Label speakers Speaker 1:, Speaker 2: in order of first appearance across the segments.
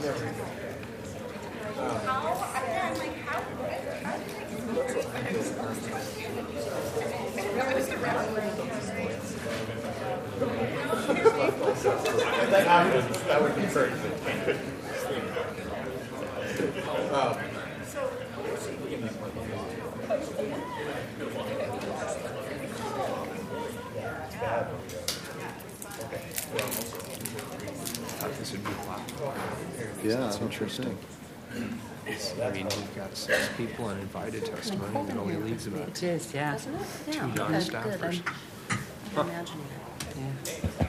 Speaker 1: That would be great.
Speaker 2: This would be a lot.
Speaker 3: Yeah,
Speaker 2: That's interesting. I mean, we've got 6 people on invited testimony, and it only leaves about
Speaker 4: It is, yeah.
Speaker 2: 2 non-staffers.
Speaker 4: I'm imagining it. Yeah.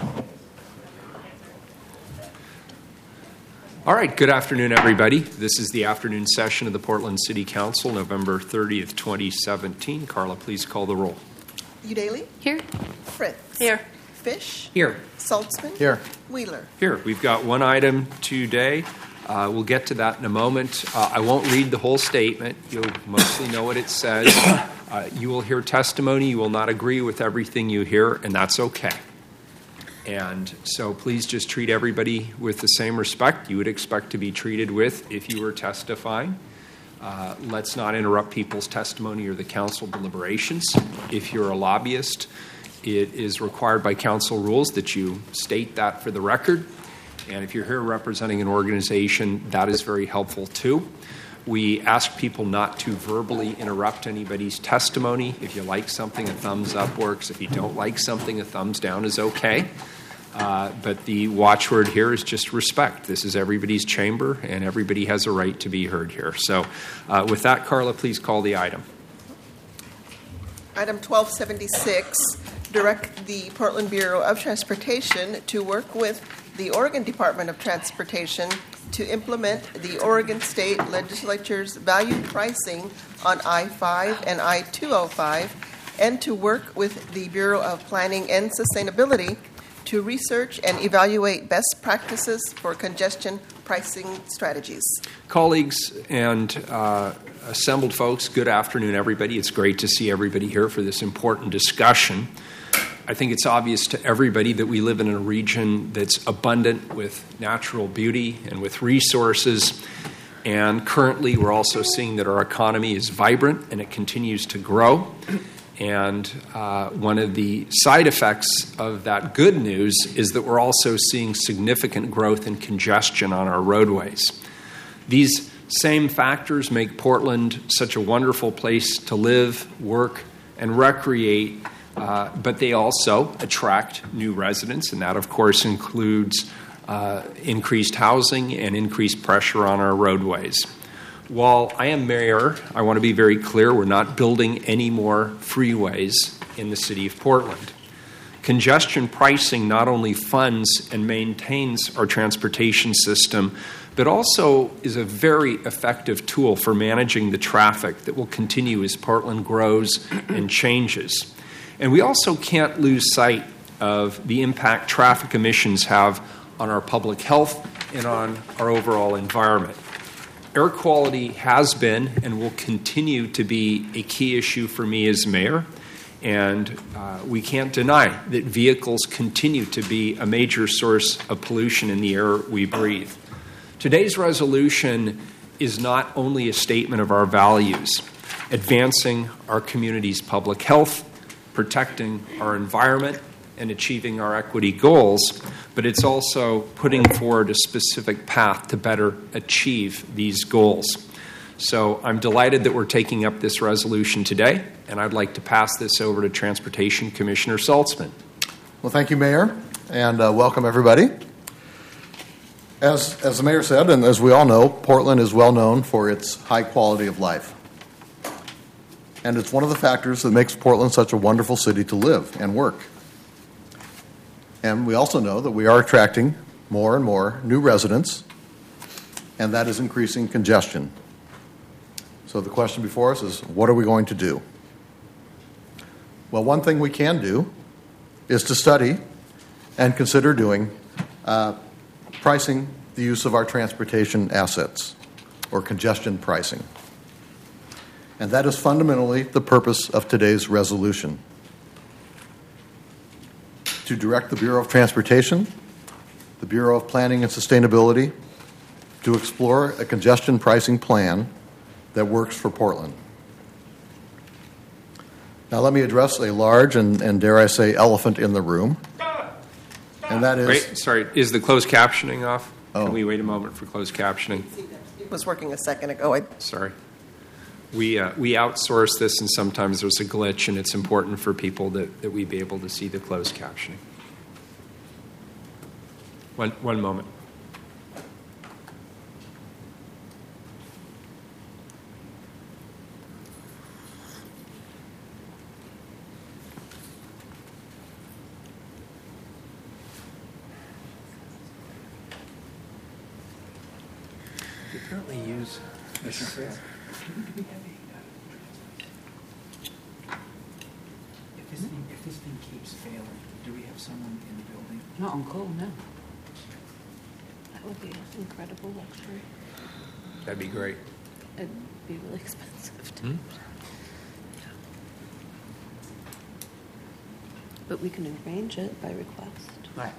Speaker 2: All right, good afternoon, everybody. This is the afternoon session of the Portland City Council, November 30th, 2017. Carla, please call the roll.
Speaker 5: Udaly?
Speaker 4: Here?
Speaker 5: Fritz?
Speaker 4: Here.
Speaker 5: Fish?
Speaker 2: Here.
Speaker 5: Saltzman?
Speaker 3: Here.
Speaker 5: Wheeler?
Speaker 2: Here, we've got one item today. We'll get to that in a moment. I won't read the whole statement. You'll mostly know what it says. You will hear testimony. You will not agree with everything you hear, and that's okay. And so please just treat everybody with the same respect you would expect to be treated with if you were testifying. Let's not interrupt people's testimony or the council deliberations. If you're a lobbyist, it is required by council rules that you state that for the record. And if you're here representing an organization, that is very helpful too. We ask people not to verbally interrupt anybody's testimony. If you like something, a thumbs up works. If you don't like something, a thumbs down is okay. But the watchword here is just respect. This is everybody's chamber, and everybody has a right to be heard here. So with that, Carla, please call the item.
Speaker 5: Item 1276, direct the Portland Bureau of Transportation to work with the Oregon Department of Transportation to implement the Oregon State Legislature's value pricing on I-5 and I-205, and to work with the Bureau of Planning and Sustainability to research and evaluate best practices for congestion pricing strategies.
Speaker 2: Colleagues and assembled folks, good afternoon, everybody. It's great to see everybody here for this important discussion. I think it's obvious to everybody that we live in a region that's abundant with natural beauty and with resources. And currently, we're also seeing that our economy is vibrant and it continues to grow. And one of the side effects of that good news is that we're also seeing significant growth in congestion on our roadways. These same factors make Portland such a wonderful place to live, work, and recreate, but they also attract new residents, and that, of course, includes increased housing and increased pressure on our roadways. While I am mayor, I want to be very clear, we're not building any more freeways in the city of Portland. Congestion pricing not only funds and maintains our transportation system, but also is a very effective tool for managing the traffic that will continue as Portland grows and changes. And we also can't lose sight of the impact traffic emissions have on our public health and on our overall environment. Air quality has been and will continue to be a key issue for me as mayor, and we can't deny that vehicles continue to be a major source of pollution in the air we breathe. Today's resolution is not only a statement of our values, advancing our community's public health, protecting our environment, and achieving our equity goals, but it's also putting forward a specific path to better achieve these goals. So I'm delighted that we're taking up this resolution today, and I'd like to pass this over to Transportation Commissioner Saltzman.
Speaker 3: Well, thank you, Mayor, and welcome, everybody. As the Mayor said, and as we all know, Portland is well known for its high quality of life. And it's one of the factors that makes Portland such a wonderful city to live and work. And we also know that we are attracting more and more new residents, and that is increasing congestion. So the question before us is, what are we going to do? Well, one thing we can do is to study and consider doing pricing the use of our transportation assets, or congestion pricing. And that is fundamentally the purpose of today's resolution. To direct the Bureau of Transportation, the Bureau of Planning and Sustainability, to explore a congestion pricing plan that works for Portland. Now let me address a large and dare I say, elephant in the room. And that is...
Speaker 2: Wait, sorry, is the closed captioning off?
Speaker 3: Oh.
Speaker 2: Can we wait a moment for closed captioning?
Speaker 5: It was working a second ago.
Speaker 2: Sorry. We outsource this, and sometimes there's a glitch, and it's important for people that we be able to see the closed captioning. One moment. You currently use this.
Speaker 1: If this thing keeps failing, do we have someone in the building?
Speaker 4: Not on call, no. That would be an incredible luxury.
Speaker 2: That'd be great.
Speaker 4: It'd be really expensive too. But we can arrange it by request.
Speaker 1: Right.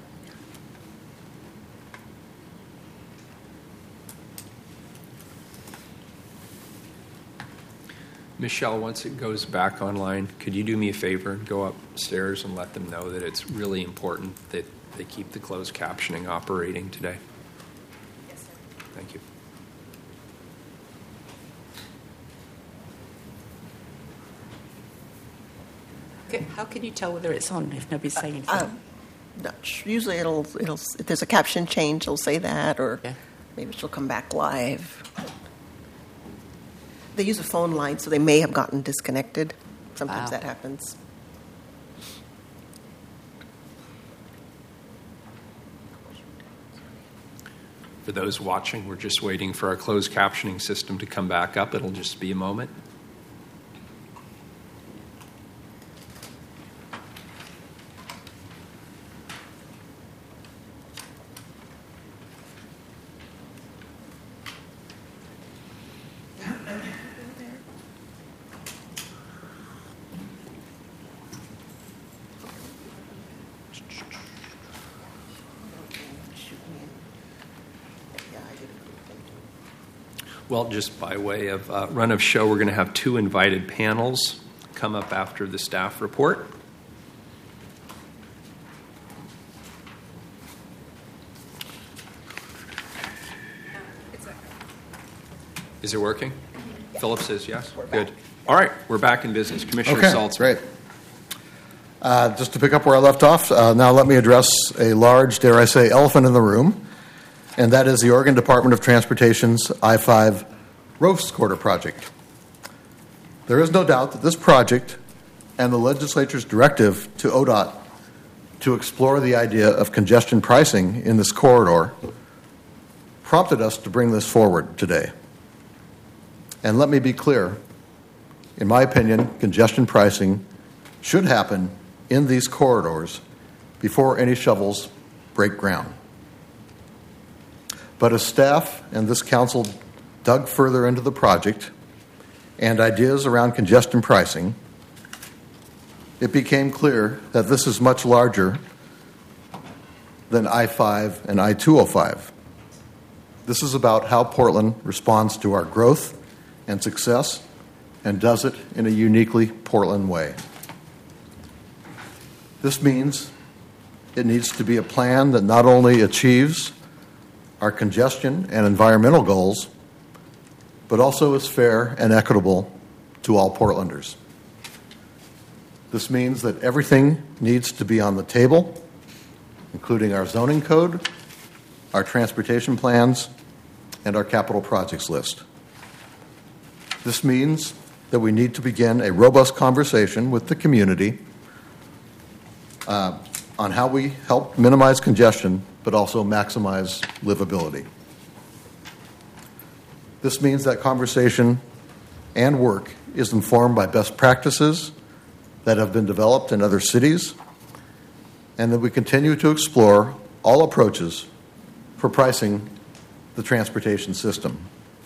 Speaker 2: Michelle, once it goes back online, could you do me a favor and go upstairs and let them know that it's really important that they keep the closed captioning operating today?
Speaker 5: Yes, sir.
Speaker 2: Thank you.
Speaker 6: How can you tell whether it's on if nobody's saying anything?
Speaker 5: Usually it'll if there's a caption change, it'll say that, or
Speaker 6: Yeah.
Speaker 5: maybe she'll come back live. They use a phone line, so they may have gotten disconnected. Sometimes
Speaker 6: Wow.
Speaker 5: that happens.
Speaker 2: For those watching, we're just waiting for our closed captioning system to come back up. It'll just be a moment. Well, just by way of run of show, we're going to have two invited panels come up after the staff report. Is it working? Philip says yes. Good. All right, we're back in business. Commissioner
Speaker 3: Okay,
Speaker 2: Saltzman.
Speaker 3: great. Just to pick up where I left off, now let me address a large, dare I say, elephant in the room, and that is the Oregon Department of Transportation's I-5 Rose Quarter project. There is no doubt that this project and the legislature's directive to ODOT to explore the idea of congestion pricing in this corridor prompted us to bring this forward today. And let me be clear, in my opinion, congestion pricing should happen in these corridors before any shovels break ground. But as staff and this council dug further into the project and ideas around congestion pricing, it became clear that this is much larger than I-5 and I-205. This is about how Portland responds to our growth and success and does it in a uniquely Portland way. This means it needs to be a plan that not only achieves our congestion and environmental goals, but also is fair and equitable to all Portlanders. This means that everything needs to be on the table, including our zoning code, our transportation plans, and our capital projects list. This means that we need to begin a robust conversation with the community on how we help minimize congestion, but also maximize livability. This means that conversation and work is informed by best practices that have been developed in other cities, and that we continue to explore all approaches for pricing the transportation system.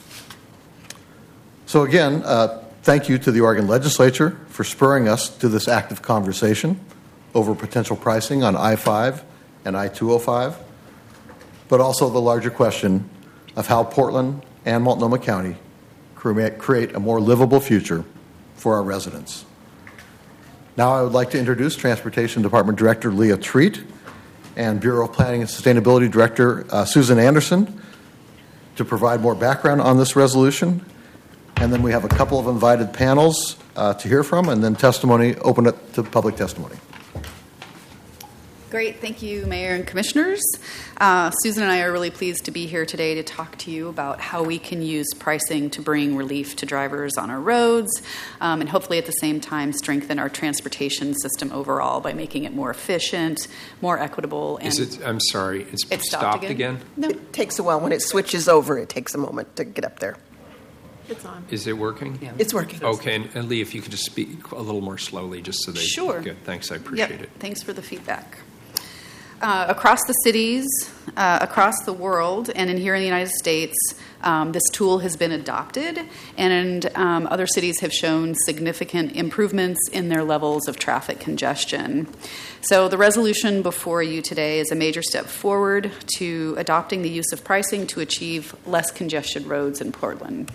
Speaker 3: So again, thank you to the Oregon Legislature for spurring us to this active conversation over potential pricing on I-5 and I-205, but also the larger question of how Portland and Multnomah County create a more livable future for our residents. Now I would like to introduce Transportation Department Director Leah Treat and Bureau of Planning and Sustainability Director Susan Anderson to provide more background on this resolution. And then we have a couple of invited panels to hear from, and then testimony, open it to public testimony.
Speaker 7: Great. Thank you, Mayor and Commissioners. Susan and I are really pleased to be here today to talk to you about how we can use pricing to bring relief to drivers on our roads, and hopefully at the same time strengthen our transportation system overall by making it more efficient, more equitable. And
Speaker 2: I'm sorry, it's
Speaker 7: stopped
Speaker 2: again?
Speaker 7: No.
Speaker 5: It takes a while. When it switches over, it takes a moment to get up there.
Speaker 4: It's on.
Speaker 2: Is it working?
Speaker 6: Yeah.
Speaker 5: It's working.
Speaker 2: Okay, and Lee, if you could just speak a little more slowly just so they...
Speaker 7: Sure.
Speaker 2: Good, thanks, I appreciate
Speaker 7: Yep.
Speaker 2: it.
Speaker 7: Thanks for the feedback. Across the cities, across the world, and here in the United States, this tool has been adopted, and other cities have shown significant improvements in their levels of traffic congestion. So the resolution before you today is a major step forward to adopting the use of pricing to achieve less congested roads in Portland.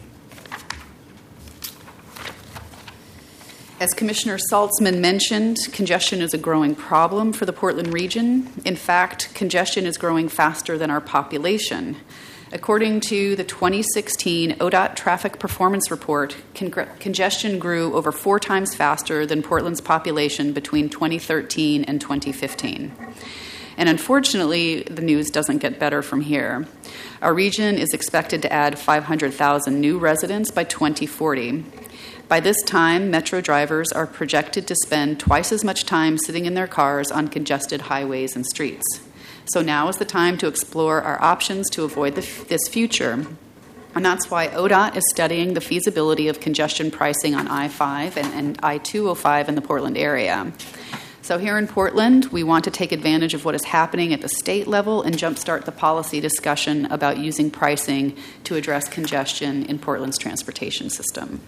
Speaker 7: As Commissioner Saltzman mentioned, congestion is a growing problem for the Portland region. In fact, congestion is growing faster than our population. According to the 2016 ODOT Traffic Performance Report, congestion grew over 4 times faster than Portland's population between 2013 and 2015. And unfortunately, the news doesn't get better from here. Our region is expected to add 500,000 new residents by 2040. By this time, Metro drivers are projected to spend twice as much time sitting in their cars on congested highways and streets. So now is the time to explore our options to avoid this future. And that's why ODOT is studying the feasibility of congestion pricing on I-5 and I-205 in the Portland area. So here in Portland, we want to take advantage of what is happening at the state level and jumpstart the policy discussion about using pricing to address congestion in Portland's transportation system.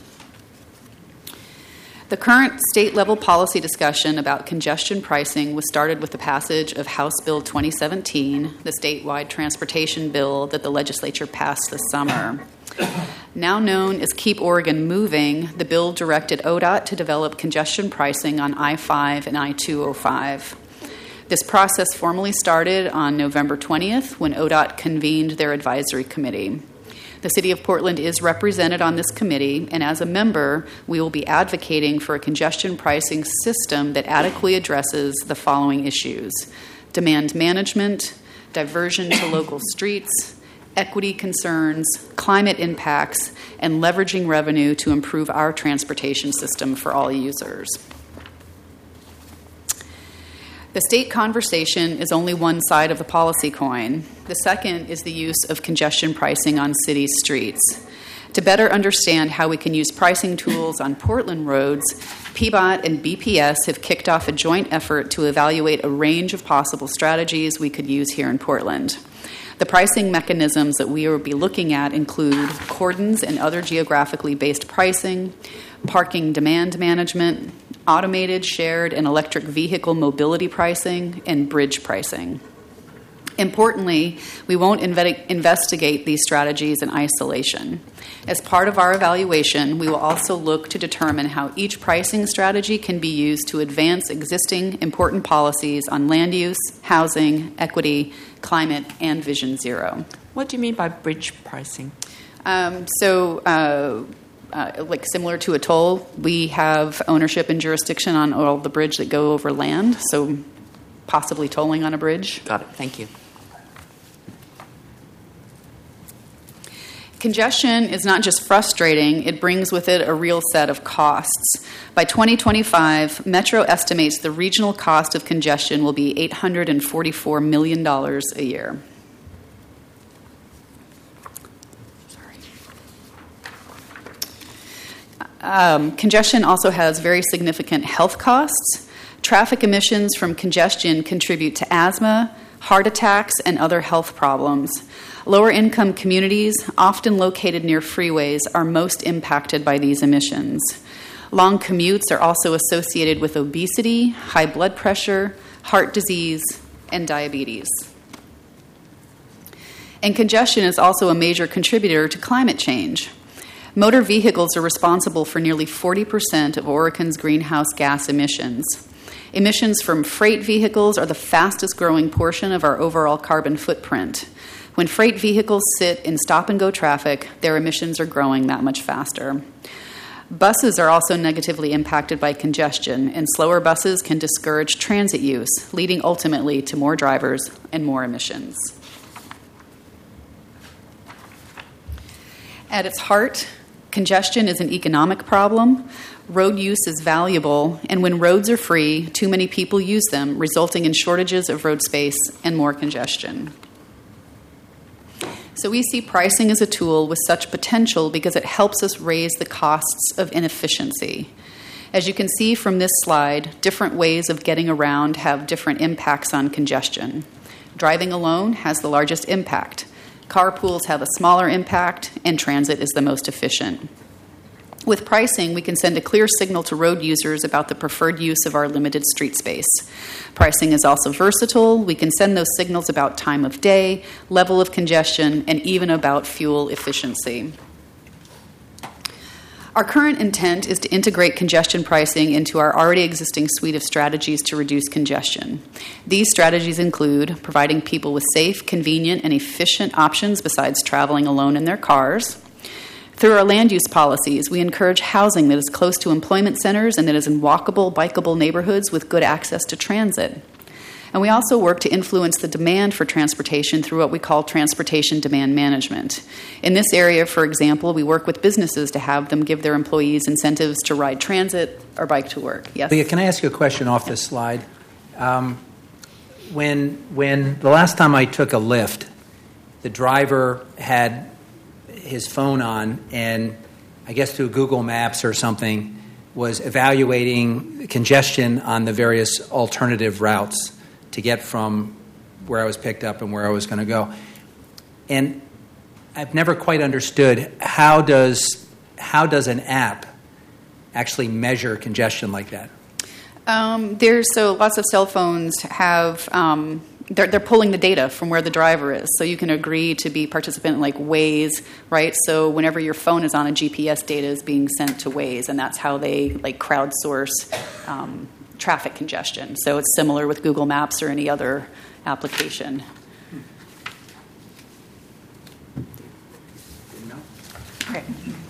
Speaker 7: The current state-level policy discussion about congestion pricing was started with the passage of House Bill 2017, the statewide transportation bill that the legislature passed this summer. Now known as Keep Oregon Moving, the bill directed ODOT to develop congestion pricing on I-5 and I-205. This process formally started on November 20th when ODOT convened their advisory committee. The City of Portland is represented on this committee, and as a member, we will be advocating for a congestion pricing system that adequately addresses the following issues: demand management, diversion to local streets, equity concerns, climate impacts, and leveraging revenue to improve our transportation system for all users. The state conversation is only one side of the policy coin. The second is the use of congestion pricing on city streets. To better understand how we can use pricing tools on Portland roads, PBOT and BPS have kicked off a joint effort to evaluate a range of possible strategies we could use here in Portland. The pricing mechanisms that we will be looking at include cordons and other geographically based pricing, parking demand management, automated, shared, and electric vehicle mobility pricing, and bridge pricing. Importantly, we won't investigate these strategies in isolation. As part of our evaluation, we will also look to determine how each pricing strategy can be used to advance existing important policies on land use, housing, equity, climate, and Vision Zero.
Speaker 6: What do you mean by bridge pricing?
Speaker 7: Like similar to a toll, we have ownership and jurisdiction on all the bridge that go over land, so possibly tolling on a bridge.
Speaker 6: Got it. Thank you.
Speaker 7: Congestion is not just frustrating, it brings with it a real set of costs. By 2025, Metro estimates the regional cost of congestion will be $844 million a year. Congestion also has very significant health costs. Traffic emissions from congestion contribute to asthma, heart attacks, and other health problems. Lower-income communities, often located near freeways, are most impacted by these emissions. Long commutes are also associated with obesity, high blood pressure, heart disease, and diabetes. And congestion is also a major contributor to climate change. Motor vehicles are responsible for nearly 40% of Oregon's greenhouse gas emissions. Emissions from freight vehicles are the fastest growing portion of our overall carbon footprint. When freight vehicles sit in stop-and-go traffic, their emissions are growing that much faster. Buses are also negatively impacted by congestion, and slower buses can discourage transit use, leading ultimately to more drivers and more emissions. At its heart, congestion is an economic problem. Road use is valuable, and when roads are free, too many people use them, resulting in shortages of road space and more congestion. So we see pricing as a tool with such potential because it helps us raise the costs of inefficiency. As you can see from this slide, different ways of getting around have different impacts on congestion. Driving alone has the largest impact. Carpools have a smaller impact, and transit is the most efficient. With pricing, we can send a clear signal to road users about the preferred use of our limited street space. Pricing is also versatile. We can send those signals about time of day, level of congestion, and even about fuel efficiency. Our current intent is to integrate congestion pricing into our already existing suite of strategies to reduce congestion. These strategies include providing people with safe, convenient, and efficient options besides traveling alone in their cars. Through our land use policies, we encourage housing that is close to employment centers and that is in walkable, bikeable neighborhoods with good access to transit. And we also work to influence the demand for transportation through what we call transportation demand management. In this area, for example, we work with businesses to have them give their employees incentives to ride transit or bike to work. Yes?
Speaker 1: Leah, can I ask you a question off this slide? When the last time I took a Lyft, the driver had his phone on and I guess through Google Maps or something was evaluating congestion on the various alternative routes to get from where I was picked up and where I was going to go. And I've never quite understood how does an app actually measure congestion like that?
Speaker 7: So lots of cell phones have they're pulling the data from where the driver is. So you can agree to be participant in like Waze, right? So whenever your phone is on, a GPS data is being sent to Waze, and that's how they like crowdsource traffic congestion. So it's similar with Google Maps or any other application. Okay.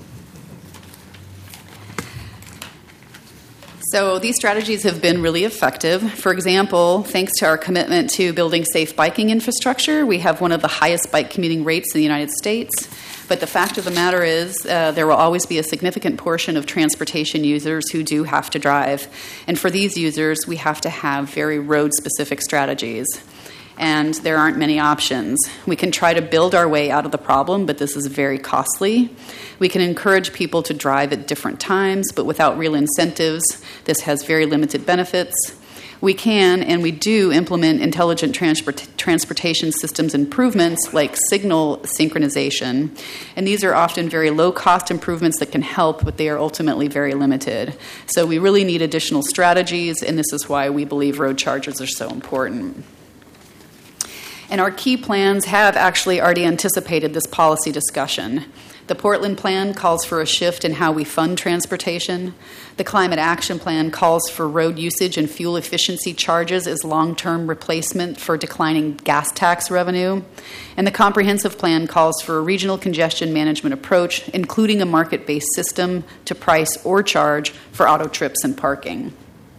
Speaker 7: So these strategies have been really effective. For example, thanks to our commitment to building safe biking infrastructure, we have one of the highest bike commuting rates in the United States. But the fact of the matter is there will always be a significant portion of transportation users who do have to drive. And for these users, we have to have very road-specific strategies. And there aren't many options. We can try to build our way out of the problem, but this is very costly. We can encourage people to drive at different times, but without real incentives, this has very limited benefits. We can, and we do, implement intelligent transportation systems improvements like signal synchronization. And these are often very low-cost improvements that can help, but they are ultimately very limited. So we really need additional strategies, and this is why we believe road chargers are so important. And our key plans have actually already anticipated this policy discussion. The Portland Plan calls for a shift in how we fund transportation. The Climate Action Plan calls for road usage and fuel efficiency charges as long-term replacement for declining gas tax revenue. And the Comprehensive Plan calls for a regional congestion management approach, including a market-based system to price or charge for auto trips and parking.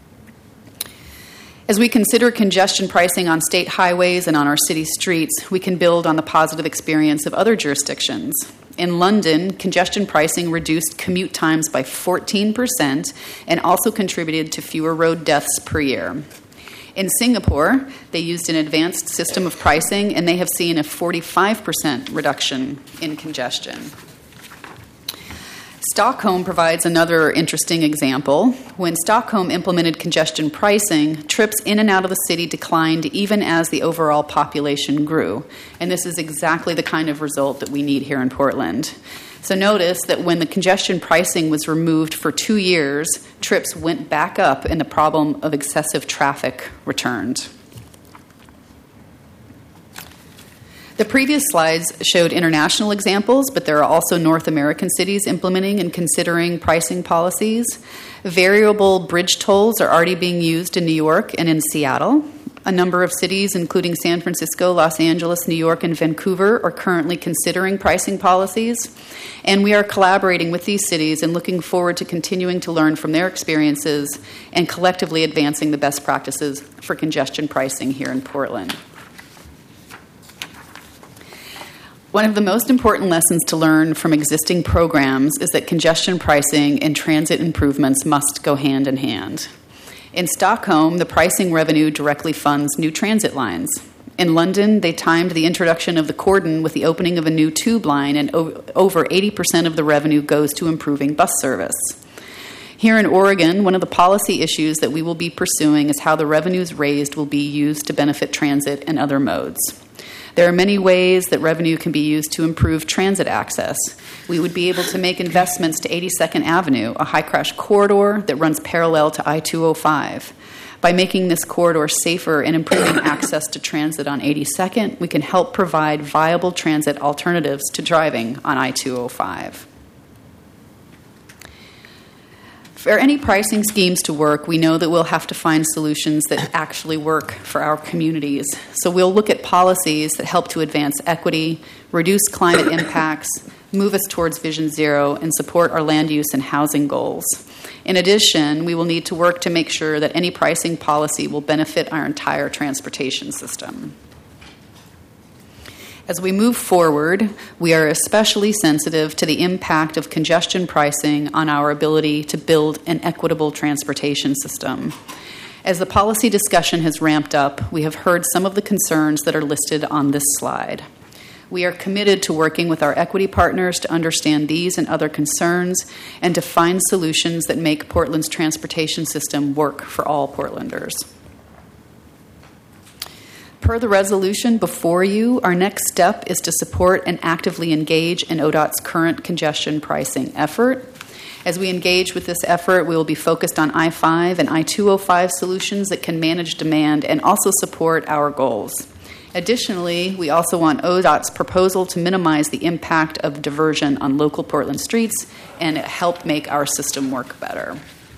Speaker 7: As we consider congestion pricing on state highways and on our city streets, we can build on the positive experience of other jurisdictions. In London, congestion pricing reduced commute times by 14% and also contributed to fewer road deaths per year. In Singapore, they used an advanced system of pricing, and they have seen a 45% reduction in congestion. Stockholm provides another interesting example. When Stockholm implemented congestion pricing, trips in and out of the city declined even as the overall population grew. And this is exactly the kind of result that we need here in Portland. So notice that when the congestion pricing was removed for 2 years, trips went back up and the problem of excessive traffic returned. The previous slides showed international examples, but there are also North American cities implementing and considering pricing policies. Variable bridge tolls are already being used in New York and in Seattle. A number of cities, including San Francisco, Los Angeles, New York, and Vancouver, are currently considering pricing policies. And we are collaborating with these cities and looking forward to continuing to learn from their experiences and collectively advancing the best practices for congestion pricing here in Portland. One of the most important lessons to learn from existing programs is that congestion pricing and transit improvements must go hand in hand. In Stockholm, the pricing revenue directly funds new transit lines. In London, they timed the introduction of the cordon with the opening of a new tube line, and over 80% of the revenue goes to improving bus service. Here in Oregon, one of the policy issues that we will be pursuing is how the revenues raised will be used to benefit transit and other modes. There are many ways that revenue can be used to improve transit access. We would be able to make investments to 82nd Avenue, a high-crash corridor that runs parallel to I-205. By making this corridor safer and improving access to transit on 82nd, we can help provide viable transit alternatives to driving on I-205. For any pricing schemes to work, we know that we'll have to find solutions that actually work for our communities. So we'll look at policies that help to advance equity, reduce climate impacts, move us towards Vision Zero, and support our land use and housing goals. In addition, we will need to work to make sure that any pricing policy will benefit our entire transportation system. As we move forward, we are especially sensitive to the impact of congestion pricing on our ability to build an equitable transportation system. As the policy discussion has ramped up, we have heard some of the concerns that are listed on this slide. We are committed to working with our equity partners to understand these and other concerns and to find solutions that make Portland's transportation system work for all Portlanders. Per the resolution before you, our next step is to support and actively engage in ODOT's current congestion pricing effort. As we engage with this effort, we will be focused on I-5 and I-205 solutions that can manage demand and also support our goals. Additionally, we also want ODOT's proposal to minimize the impact of diversion on local Portland streets and help make our system work better.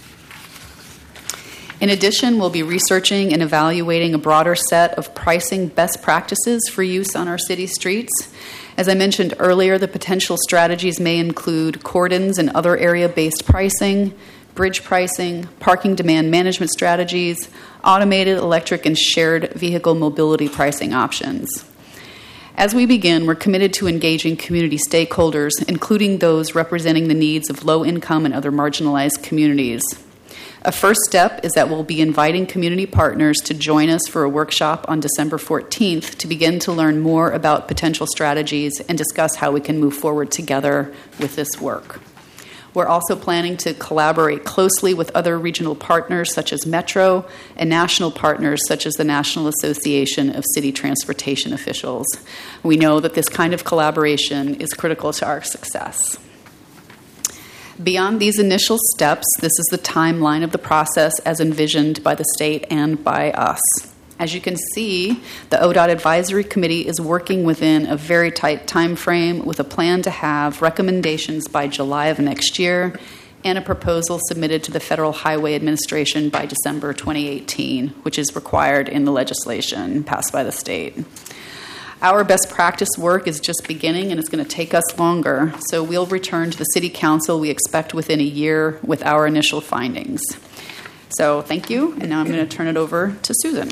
Speaker 7: In addition, we'll be researching and evaluating a broader set of pricing best practices for use on our city streets. As I mentioned earlier, the potential strategies may include cordons and other area-based pricing, bridge pricing, parking demand management strategies, automated electric and shared vehicle mobility pricing options. As we begin, we're committed to engaging community stakeholders, including those representing the needs of low-income and other marginalized communities. A first step is that we'll be inviting community partners to join us for a workshop on December 14th to begin to learn more about potential strategies and discuss how we can move forward together with this work. We're also planning to collaborate closely with other regional partners such as Metro and national partners such as the National Association of City Transportation Officials. We know that this kind of collaboration is critical to our success. Beyond these initial steps, this is the timeline of the process as envisioned by the state and by us. As you can see, the ODOT Advisory Committee is working within a very tight time frame with a plan to have recommendations by July of next year and a proposal submitted to the Federal Highway Administration by December 2018, which is required in the legislation passed by the state. Our best practice work is just beginning, and it's going to take us longer. So we'll return to the City Council, we expect, within a year with our initial findings. So thank you, and now I'm going to turn it over to Susan.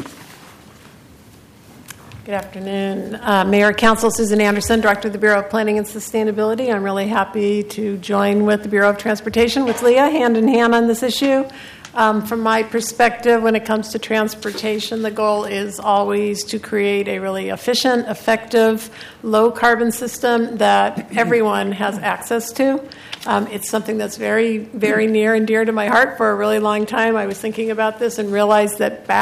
Speaker 8: Good afternoon. Mayor, Council, Susan Anderson, Director of the Bureau of Planning and Sustainability. I'm really happy to join with the Bureau of Transportation, with Leah, hand in hand on this issue. From my perspective, when it comes to transportation, the goal is always to create a really efficient, effective, low-carbon system that everyone has access to. It's something that's very, very near and dear to my heart for a really long time. I was thinking about this and realized that back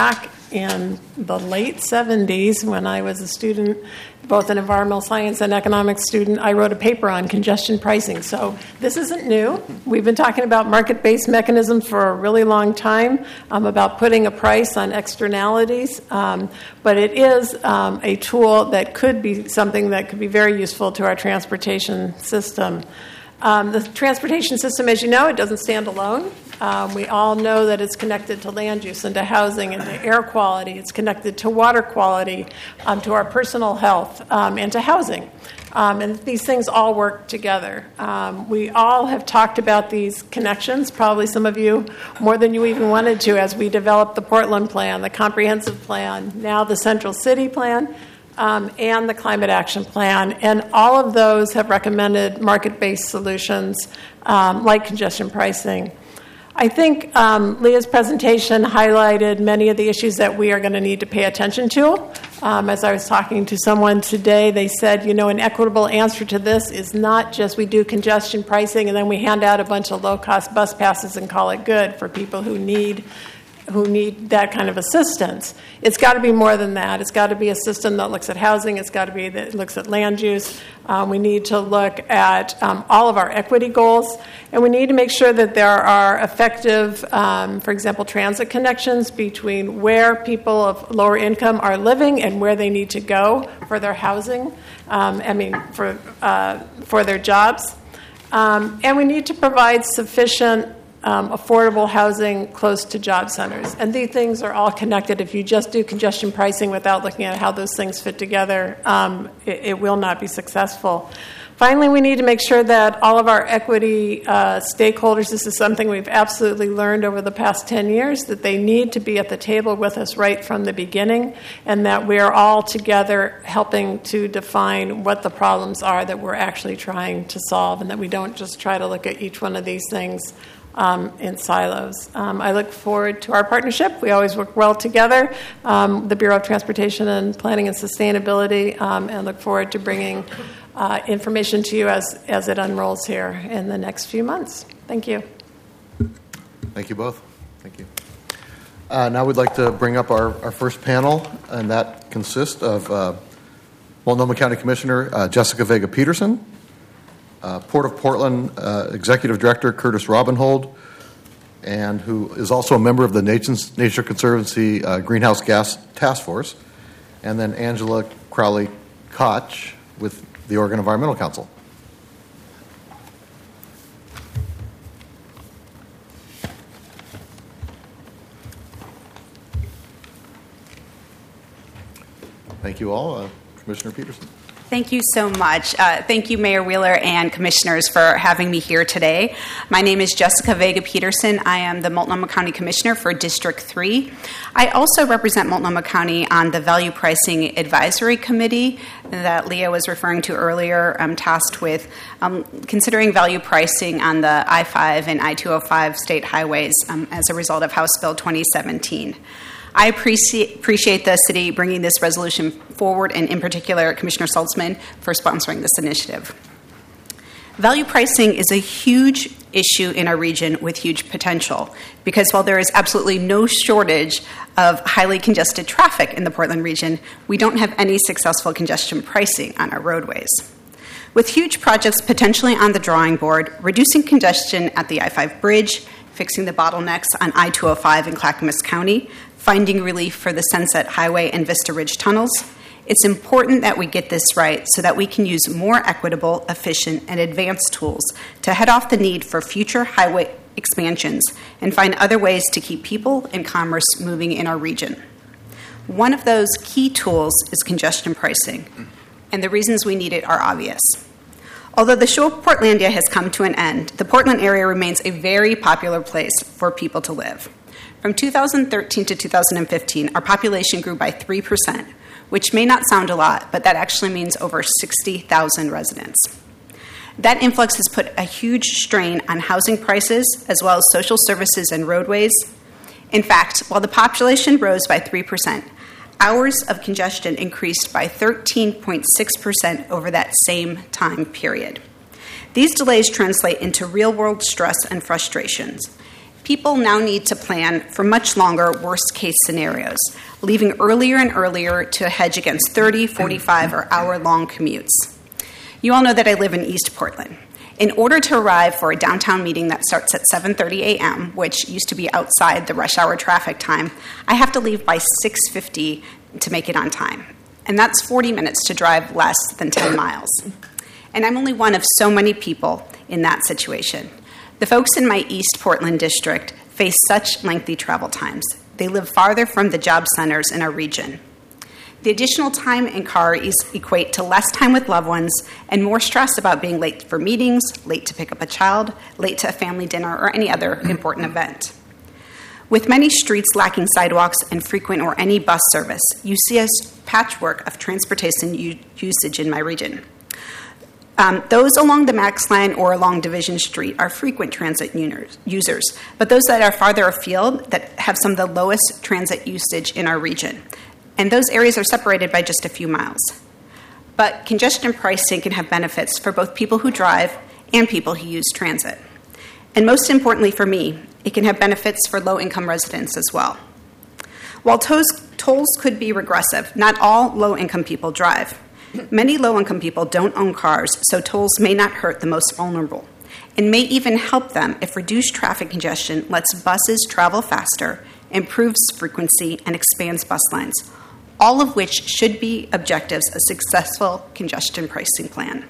Speaker 8: in the late 70s when I was a student, both an environmental science and economics student. I wrote a paper on congestion pricing. So this isn't new. We've been talking about market-based mechanisms for a really long time, about putting a price on externalities. But it is a tool that could be something that could be very useful to our transportation system. The transportation system, as you know, it doesn't stand alone. We all know that it's connected to land use and to housing and to air quality. It's connected to water quality, to our personal health, and to housing. And these things all work together. We all have talked about these connections, probably some of you more than you even wanted to, as we developed the Portland Plan, the Comprehensive Plan, now the Central City Plan, and the Climate Action Plan. And all of those have recommended market-based solutions like congestion pricing. I think Leah's presentation highlighted many of the issues that we are going to need to pay attention to. As I was talking to someone today, they said, an equitable answer to this is not just we do congestion pricing and then we hand out a bunch of low-cost bus passes and call it good for people who need that kind of assistance. It's got to be more than that. It's got to be a system that looks at housing. It's got to be that looks at land use. We need to look at all of our equity goals. And we need to make sure that there are effective, for example, transit connections between where people of lower income are living and where they need to go for their housing, for their jobs. And we need to provide sufficient affordable housing close to job centers. And these things are all connected. If you just do congestion pricing without looking at how those things fit together, it will not be successful. Finally, we need to make sure that all of our equity stakeholders, this is something we've absolutely learned over the past 10 years, that they need to be at the table with us right from the beginning, and that we're all together helping to define what the problems are that we're actually trying to solve, and that we don't just try to look at each one of these things in silos. I look forward to our partnership. We always work well together, the Bureau of Transportation and Planning and Sustainability, and look forward to bringing information to you as it unrolls here in the next few months. Thank you.
Speaker 3: Thank you both. Thank you. Now we'd like to bring up our first panel, and that consists of Multnomah County Commissioner Jessica Vega Peterson, Port of Portland Executive Director Curtis Robinhold, and who is also a member of the Nature Conservancy Greenhouse Gas Task Force, and then Angela Crowley-Koch with the Oregon Environmental Council. Thank you all. Commissioner Peterson.
Speaker 9: Thank you so much. Thank you, Mayor Wheeler and commissioners, for having me here today. My name is Jessica Vega Peterson. I am the Multnomah County Commissioner for District 3. I also represent Multnomah County on the Value Pricing Advisory Committee that Leah was referring to earlier. I'm tasked with considering value pricing on the I-5 and I-205 state highways as a result of House Bill 2017. I appreciate the city bringing this resolution forward, and in particular, Commissioner Saltzman for sponsoring this initiative. Value pricing is a huge issue in our region with huge potential, because while there is absolutely no shortage of highly congested traffic in the Portland region, we don't have any successful congestion pricing on our roadways. With huge projects potentially on the drawing board, reducing congestion at the I-5 bridge, fixing the bottlenecks on I-205 in Clackamas County, finding relief for the Sunset Highway and Vista Ridge tunnels, it's important that we get this right so that we can use more equitable, efficient, and advanced tools to head off the need for future highway expansions and find other ways to keep people and commerce moving in our region. One of those key tools is congestion pricing, and the reasons we need it are obvious. Although the show of Portlandia has come to an end, the Portland area remains a very popular place for people to live. From 2013 to 2015, our population grew by 3%, which may not sound a lot, but that actually means over 60,000 residents. That influx has put a huge strain on housing prices, as well as social services and roadways. In fact, while the population rose by 3%, hours of congestion increased by 13.6% over that same time period. These delays translate into real-world stress and frustrations. People now need to plan for much longer worst-case scenarios, leaving earlier and earlier to hedge against 30, 45, or hour-long commutes. You all know that I live in East Portland. In order to arrive for a downtown meeting that starts at 7:30 a.m., which used to be outside the rush hour traffic time, I have to leave by 6:50 to make it on time. And that's 40 minutes to drive less than 10 miles. And I'm only one of so many people in that situation. The folks in my East Portland district face such lengthy travel times. They live farther from the job centers in our region. The additional time in car equate to less time with loved ones and more stress about being late for meetings, late to pick up a child, late to a family dinner, or any other important event. With many streets lacking sidewalks and frequent or any bus service, you see a patchwork of transportation usage in my region. Those along the Max Line or along Division Street are frequent transit users, but those that are farther afield that have some of the lowest transit usage in our region. And those areas are separated by just a few miles. But congestion pricing can have benefits for both people who drive and people who use transit. And most importantly for me, it can have benefits for low-income residents as well. While tolls could be regressive, not all low-income people drive. Many low-income people don't own cars, so tolls may not hurt the most vulnerable, and may even help them if reduced traffic congestion lets buses travel faster, improves frequency, and expands bus lines, all of which should be objectives of a successful congestion pricing plan.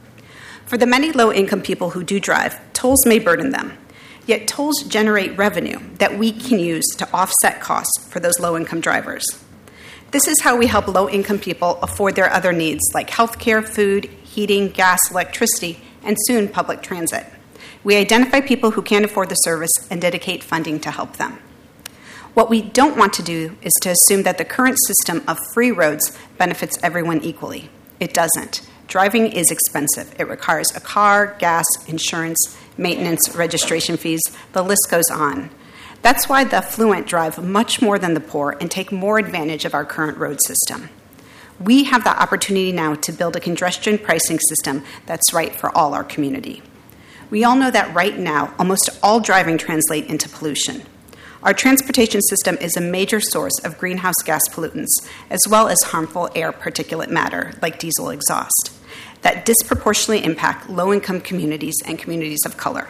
Speaker 9: For the many low-income people who do drive, tolls may burden them, yet tolls generate revenue that we can use to offset costs for those low-income drivers. This is how we help low-income people afford their other needs like healthcare, food, heating, gas, electricity, and soon public transit. We identify people who can't afford the service and dedicate funding to help them. What we don't want to do is to assume that the current system of free roads benefits everyone equally. It doesn't. Driving is expensive. It requires a car, gas, insurance, maintenance, registration fees. The list goes on. That's why the affluent drive much more than the poor and take more advantage of our current road system. We have the opportunity now to build a congestion pricing system that's right for all our community. We all know that right now, almost all driving translate into pollution. Our transportation system is a major source of greenhouse gas pollutants, as well as harmful air particulate matter, like diesel exhaust, that disproportionately impact low-income communities and communities of color.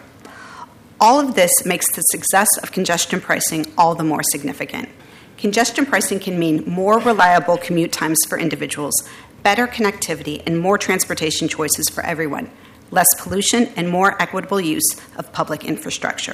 Speaker 9: All of this makes the success of congestion pricing all the more significant. Congestion pricing can mean more reliable commute times for individuals, better connectivity, and more transportation choices for everyone, less pollution, and more equitable use of public infrastructure.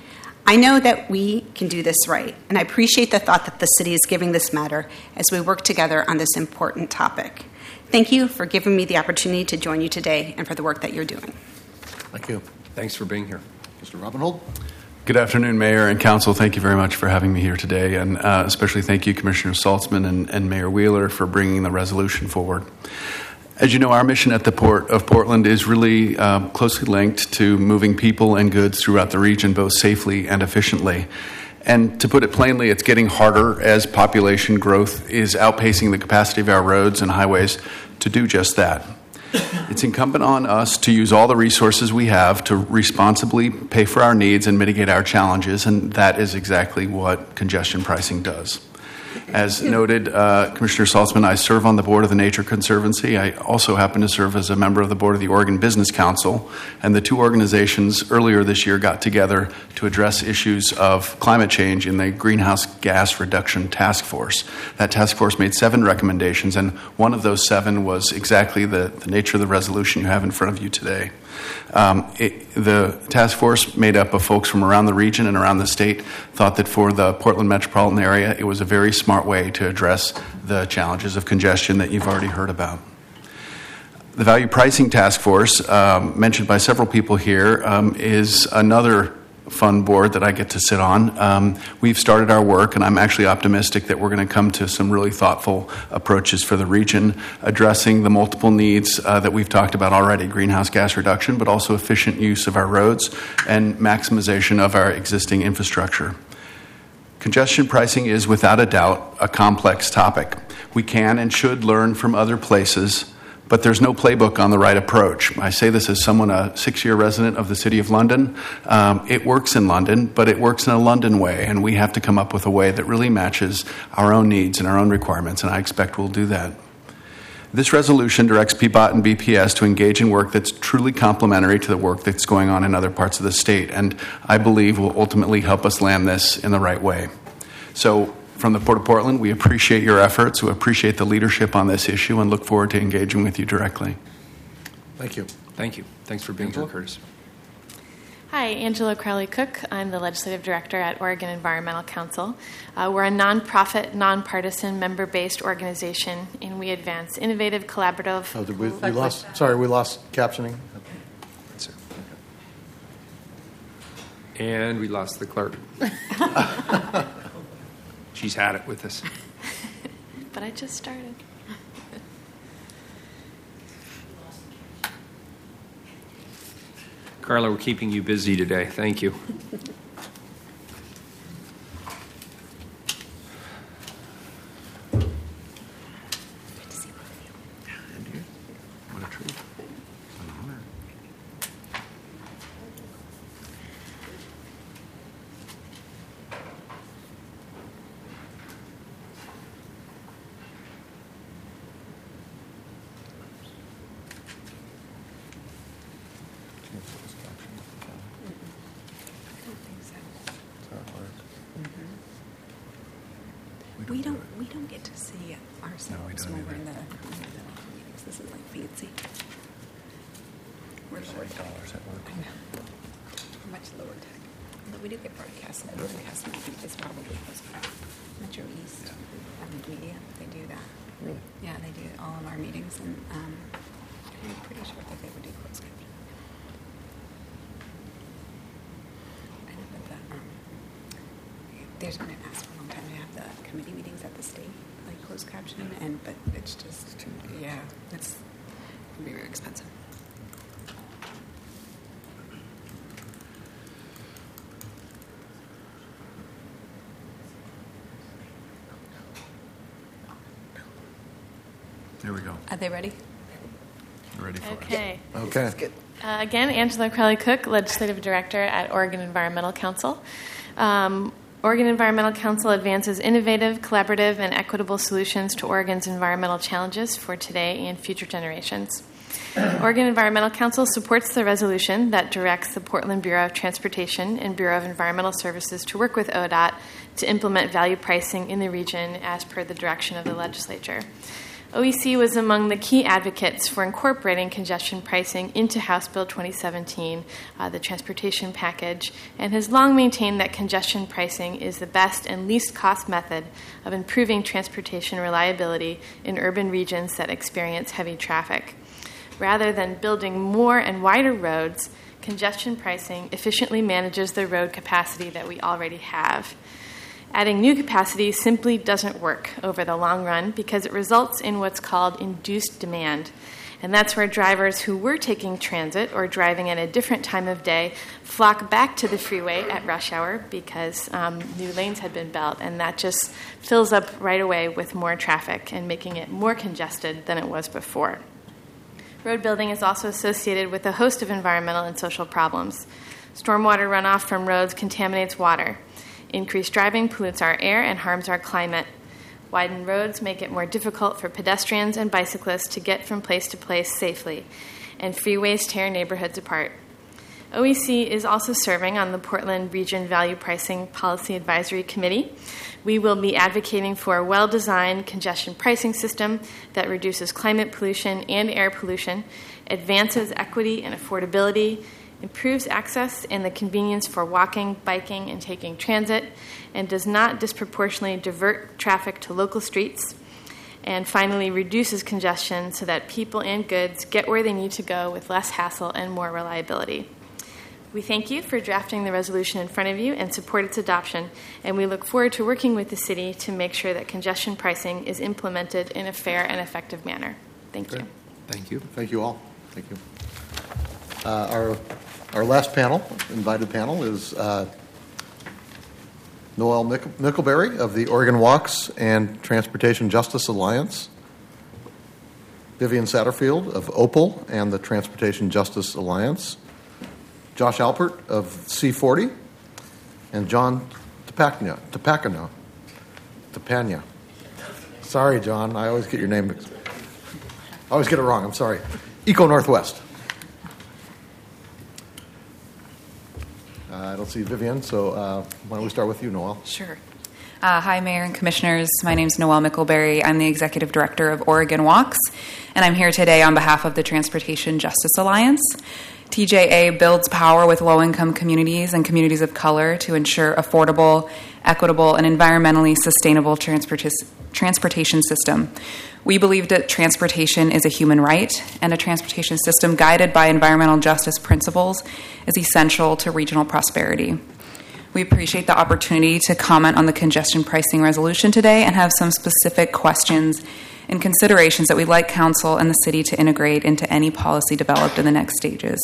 Speaker 9: I know that we can do this right, and I appreciate the thought that the city is giving this matter as we work together on this important topic. Thank you for giving me the opportunity to join you today and for the work that you're doing.
Speaker 3: Thank you.
Speaker 2: Thanks for being here.
Speaker 3: Mr. Robinhold?
Speaker 10: Good afternoon, Mayor and Council. Thank you very much for having me here today, and especially thank you, Commissioner Saltzman and Mayor Wheeler, for bringing the resolution forward. As you know, our mission at the Port of Portland is really closely linked to moving people and goods throughout the region, both safely and efficiently. And to put it plainly, it's getting harder as population growth is outpacing the capacity of our roads and highways to do just that. It's incumbent on us to use all the resources we have to responsibly pay for our needs and mitigate our challenges, and that is exactly what congestion pricing does. As noted, Commissioner Saltzman, I serve on the board of the Nature Conservancy. I also happen to serve as a member of the board of the Oregon Business Council, and the two organizations earlier this year got together to address issues of climate change in the Greenhouse Gas Reduction Task Force. That task force made 7 recommendations, and one of those 7 was exactly the nature of the resolution you have in front of you today. The task force, made up of folks from around the region and around the state, thought that for the Portland metropolitan area, it was a very smart way to address the challenges of congestion that you've already heard about. The Value Pricing Task Force, mentioned by several people here, is another fun board that I get to sit on. We've started our work, and I'm actually optimistic that we're going to come to some really thoughtful approaches for the region, addressing the multiple needs that we've talked about already: greenhouse gas reduction, but also efficient use of our roads and maximization of our existing infrastructure. Congestion pricing is, without a doubt, a complex topic. We can and should learn from other places, but there's no playbook on the right approach. I say this as someone, a 6-year resident of the City of London. It works in London, but it works in a London way, and we have to come up with a way that really matches our own needs and our own requirements, and I expect we'll do that. This resolution directs PBOT and BPS to engage in work that's truly complementary to the work that's going on in other parts of the state, and I believe will ultimately help us land this in the right way. So, from the Port of Portland, we appreciate your efforts, we appreciate the leadership on this issue, and look forward to engaging with you directly.
Speaker 3: Thank you.
Speaker 2: Thank you. Thanks for being here, Curtis.
Speaker 11: Hi, Angela Crowley-Cook. I'm the Legislative Director at Oregon Environmental Council. We're a nonprofit, nonpartisan, member-based organization, and we advance innovative, collaborative...
Speaker 3: Oh, we lost captioning.
Speaker 2: That's it. And we lost the clerk. She's had it with us.
Speaker 11: But I just started.
Speaker 2: Carla, we're keeping you busy today. Thank you.
Speaker 12: We don't get to see ourselves when we're in the meetings. This is like fancy. We're lower tech. I know. We're much lower tech. But we do get broadcasts, and broadcast is probably Metro East Media. They do that.
Speaker 3: Really?
Speaker 12: Yeah, they do all of our meetings, and I'm pretty sure that they would do closed caption. I know that there's been an ask for a long time to have the committee meetings at the state, like closed caption, but it's just too, it's gonna be very expensive.
Speaker 10: There we go.
Speaker 12: Are they ready?
Speaker 10: Ready for
Speaker 11: Okay.
Speaker 10: it.
Speaker 3: Okay.
Speaker 11: Again, Angela Crowley-Cook, Legislative Director at Oregon Environmental Council. Oregon Environmental Council advances innovative, collaborative, and equitable solutions to Oregon's environmental challenges for today and future generations. Oregon Environmental Council supports the resolution that directs the Portland Bureau of Transportation and Bureau of Environmental Services to work with ODOT to implement value pricing in the region as per the direction of the legislature. OEC was among the key advocates for incorporating congestion pricing into House Bill 2017, the transportation package, and has long maintained that congestion pricing is the best and least cost method of improving transportation reliability in urban regions that experience heavy traffic. Rather than building more and wider roads, congestion pricing efficiently manages the road capacity that we already have. Adding new capacity simply doesn't work over the long run because it results in what's called induced demand. And that's where drivers who were taking transit or driving at a different time of day flock back to the freeway at rush hour because new lanes had been built, and that just fills up right away with more traffic and making it more congested than it was before. Road building is also associated with a host of environmental and social problems. Stormwater runoff from roads contaminates water. Increased driving pollutes our air and harms our climate. Widened roads make it more difficult for pedestrians and bicyclists to get from place to place safely, and freeways tear neighborhoods apart. OEC is also serving on the Portland Region Value Pricing Policy Advisory Committee. We will be advocating for a well-designed congestion pricing system that reduces climate pollution and air pollution, advances equity and affordability, improves access and the convenience for walking, biking, and taking transit, and does not disproportionately divert traffic to local streets, and finally reduces congestion so that people and goods get where they need to go with less hassle and more reliability. We thank you for drafting the resolution in front of you and support its adoption, and we look forward to working with the city to make sure that congestion pricing is implemented in a fair and effective manner. Thank you.
Speaker 2: Thank you.
Speaker 3: Thank you all. Thank you. Our last panel, invited panel, is Noel Mickelberry of the Oregon Walks and Transportation Justice Alliance. Vivian Satterfield of OPAL and the Transportation Justice Alliance, Josh Alpert of C40, and John Tapania. Sorry, John. I always get your name. I always get it wrong. I'm sorry. Eco Northwest. I don't see Vivian, so why don't we start with you, Noel?
Speaker 13: Sure. Hi, Mayor and Commissioners. My name is Noelle Mickelberry. I'm the Executive Director of Oregon Walks, and I'm here today on behalf of the Transportation Justice Alliance. TJA builds power with low-income communities and communities of color to ensure affordable, equitable, and environmentally sustainable transportation system. We believe that transportation is a human right, and a transportation system guided by environmental justice principles is essential to regional prosperity. We appreciate the opportunity to comment on the congestion pricing resolution today and have some specific questions and considerations that we'd like Council and the City to integrate into any policy developed in the next stages.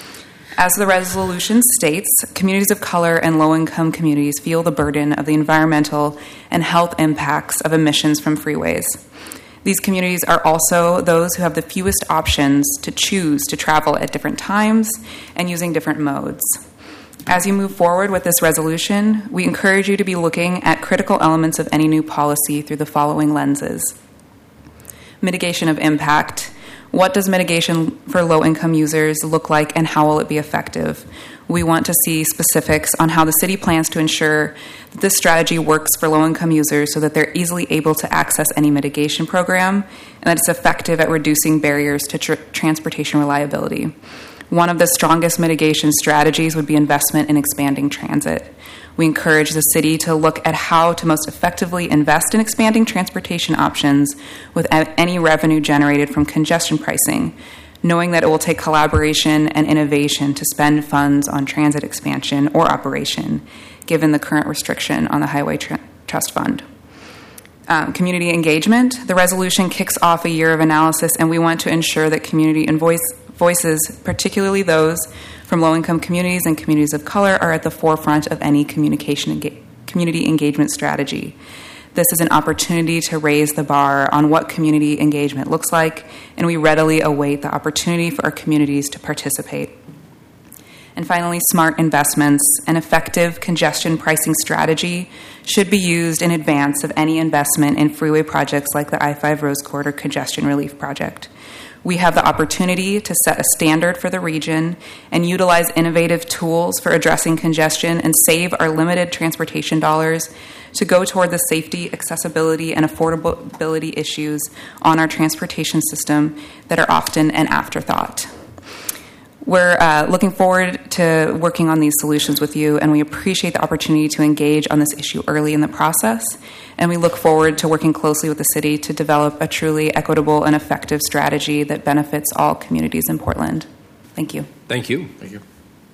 Speaker 13: As the resolution states, communities of color and low-income communities feel the burden of the environmental and health impacts of emissions from freeways. These communities are also those who have the fewest options to choose to travel at different times and using different modes. As you move forward with this resolution, we encourage you to be looking at critical elements of any new policy through the following lenses. Mitigation of impact. What does mitigation for low-income users look like, and how will it be effective? We want to see specifics on how the city plans to ensure that this strategy works for low-income users so that they're easily able to access any mitigation program and that it's effective at reducing barriers to transportation reliability. One of the strongest mitigation strategies would be investment in expanding transit. We encourage the city to look at how to most effectively invest in expanding transportation options with any revenue generated from congestion pricing, knowing that it will take collaboration and innovation to spend funds on transit expansion or operation, given the current restriction on the Highway Trust Fund. Community engagement. The resolution kicks off a year of analysis, and we want to ensure that community and voices, particularly those from low-income communities and communities of color, are at the forefront of any community engagement strategy. This is an opportunity to raise the bar on what community engagement looks like, and we readily await the opportunity for our communities to participate. And finally, smart investments. An effective congestion pricing strategy should be used in advance of any investment in freeway projects like the I-5 Rose Corridor Congestion Relief Project. We have the opportunity to set a standard for the region and utilize innovative tools for addressing congestion and save our limited transportation dollars to go toward the safety, accessibility, and affordability issues on our transportation system that are often an afterthought. We're looking forward to working on these solutions with you, and we appreciate the opportunity to engage on this issue early in the process. And we look forward to working closely with the city to develop a truly equitable and effective strategy that benefits all communities in Portland. Thank you.
Speaker 2: Thank you.
Speaker 3: Thank you.